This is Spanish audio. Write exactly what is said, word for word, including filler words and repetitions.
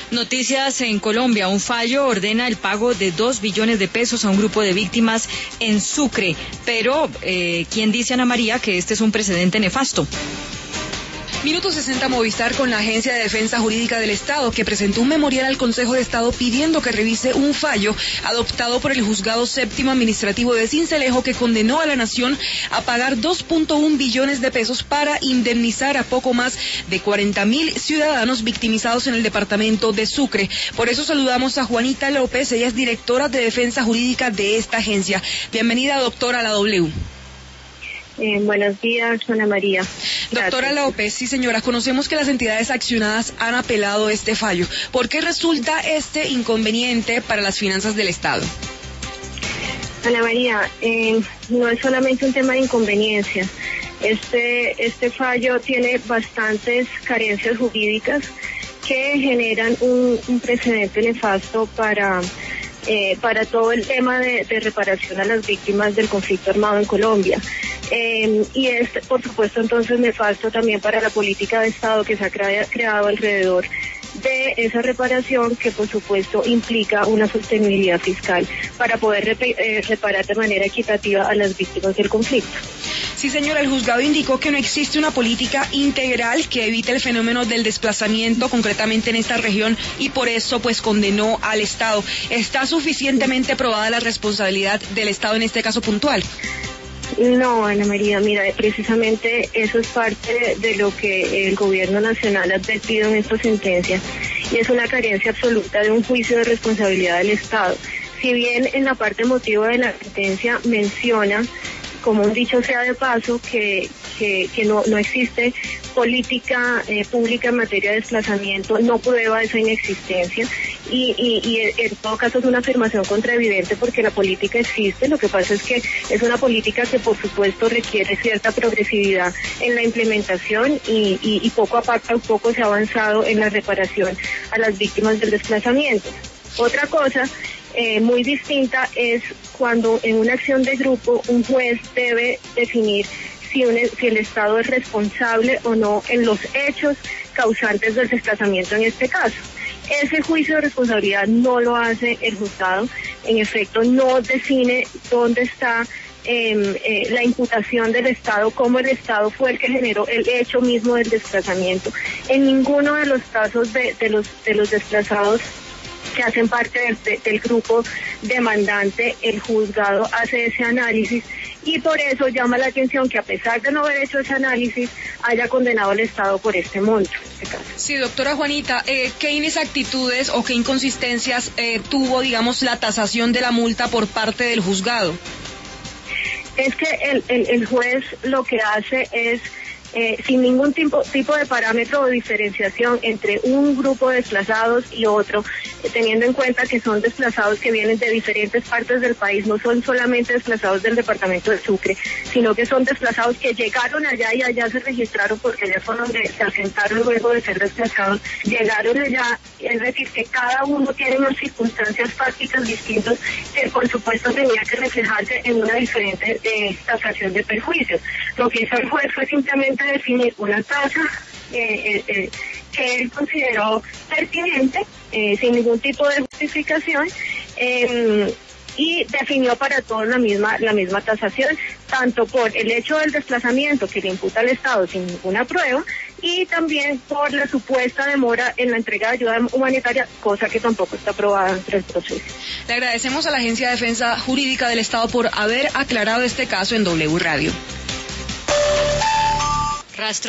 Noticias en Colombia. Un fallo ordena el pago de dos billones de pesos a un grupo de víctimas en Sucre. Pero, eh, ¿quién dice, Ana María, que este es un precedente nefasto? Minuto sesenta Movistar con la Agencia de Defensa Jurídica del Estado, que presentó un memorial al Consejo de Estado pidiendo que revise un fallo adoptado por el Juzgado Séptimo Administrativo de Sincelejo, que condenó a la nación a pagar dos punto uno billones de pesos para indemnizar a poco más de cuarenta mil ciudadanos victimizados en el departamento de Sucre. Por eso saludamos a Juanita López, ella es directora de Defensa Jurídica de esta agencia. Bienvenida, doctora, a la W. Eh, buenos días, Ana María. Doctora López, sí señora, conocemos que las entidades accionadas han apelado este fallo. ¿Por qué resulta este inconveniente para las finanzas del Estado? Ana María, eh, no es solamente un tema de inconveniencia. Este, este fallo tiene bastantes carencias jurídicas que generan un, un precedente nefasto para... Eh, para todo el tema de, de reparación a las víctimas del conflicto armado en Colombia. Eh, y es, por supuesto, entonces nefasto también para la política de Estado que se ha crea, creado alrededor de esa reparación, que por supuesto implica una sostenibilidad fiscal para poder rep eh, reparar de manera equitativa a las víctimas del conflicto. Sí, señora, el juzgado indicó que no existe una política integral que evite el fenómeno del desplazamiento, concretamente en esta región, y por eso pues condenó al Estado. ¿Está suficientemente probada la responsabilidad del Estado en este caso puntual? No, Ana María, mira, precisamente eso es parte de lo que el gobierno nacional ha advertido en esta sentencia, y es una carencia absoluta de un juicio de responsabilidad del Estado. Si bien en la parte emotiva de la sentencia menciona, como un dicho sea de paso, que, que, que no, no existe política eh, pública en materia de desplazamiento, no prueba esa inexistencia, y, y, y en todo caso es una afirmación contraevidente, porque la política existe. Lo que pasa es que es una política que por supuesto requiere cierta progresividad en la implementación, y, y, y poco a poco se ha avanzado en la reparación a las víctimas del desplazamiento. Otra cosa Eh, muy distinta es cuando en una acción de grupo un juez debe definir si, un, si el Estado es responsable o no en los hechos causantes del desplazamiento en este caso. Ese juicio de responsabilidad no lo hace el juzgado, en efecto no define dónde está eh, eh, la imputación del Estado, cómo el Estado fue el que generó el hecho mismo del desplazamiento. En ninguno de los casos de, de, los, de los desplazados que hacen parte de, de, del grupo demandante, el juzgado hace ese análisis, y por eso llama la atención que, a pesar de no haber hecho ese análisis, haya condenado al Estado por este monto. En este caso. Sí, doctora Juanita, eh, ¿qué inexactitudes o qué inconsistencias eh, tuvo, digamos, la tasación de la multa por parte del juzgado? Es que el, el, el juez lo que hace es, Eh, sin ningún tipo, tipo de parámetro o diferenciación entre un grupo de desplazados y otro, eh, teniendo en cuenta que son desplazados que vienen de diferentes partes del país, no son solamente desplazados del departamento de Sucre, sino que son desplazados que llegaron allá y allá se registraron porque allá fue donde se asentaron luego de ser desplazados, llegaron allá, es decir, que cada uno tiene unas circunstancias fácticas distintas que por supuesto tenía que reflejarse en una diferente eh, tasación de perjuicios. Lo que hizo el juez fue simplemente definir una tasa eh, eh, eh, que él consideró pertinente, eh, sin ningún tipo de justificación, eh, y definió para todos la misma la misma tasación, tanto por el hecho del desplazamiento que le imputa al Estado sin ninguna prueba, y también por la supuesta demora en la entrega de ayuda humanitaria, cosa que tampoco está aprobada entre el proceso. Le agradecemos a la Agencia de Defensa Jurídica del Estado por haber aclarado este caso en W Radio. Rastro